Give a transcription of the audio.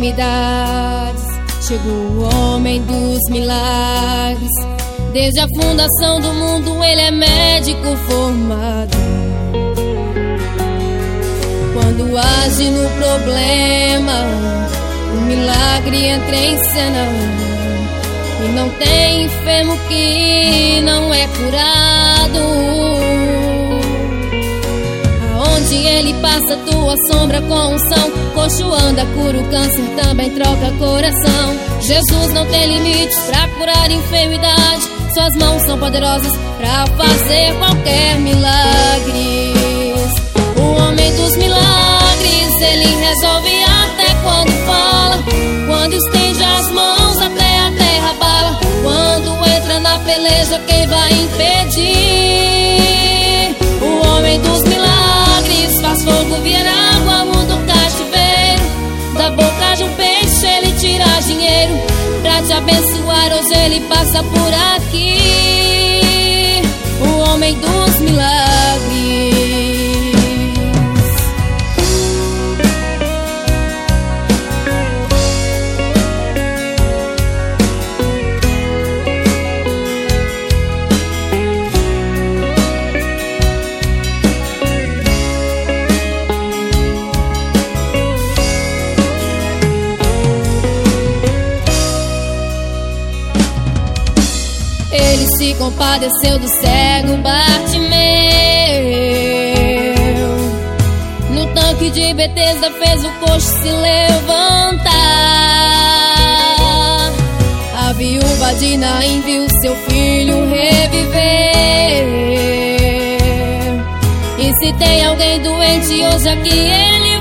enfermidades, chegou o homem dos milagres. Desde a fundação do mundo ele é médico formado. Quando age no problema, o milagre entra em cena. E não tem enfermo que não é curado. Aonde ele passa, tua sombra com unção. Coxo anda, cura o câncer, também troca coração. Jesus não tem limites pra curar enfermidade. Suas mãos são poderosas pra fazer qualquer milagre. O homem dos milagres, ele resolve até quando fala. Quando estende as mãos até a terra bala. Quando entra na peleja, quem vai impedir? O homem dos milagres faz fogo virar água, muda o cativeiro. Da boca de um peixe ele tira dinheiro. Pra te abençoar hoje ele passa por aqui. O homem dos milagres. Ele se compadeceu do cego Bartimeu. No tanque de Betesda fez o coxo se levantar. A viúva de Naim viu seu filho reviver. E se tem alguém doente hoje aqui, ele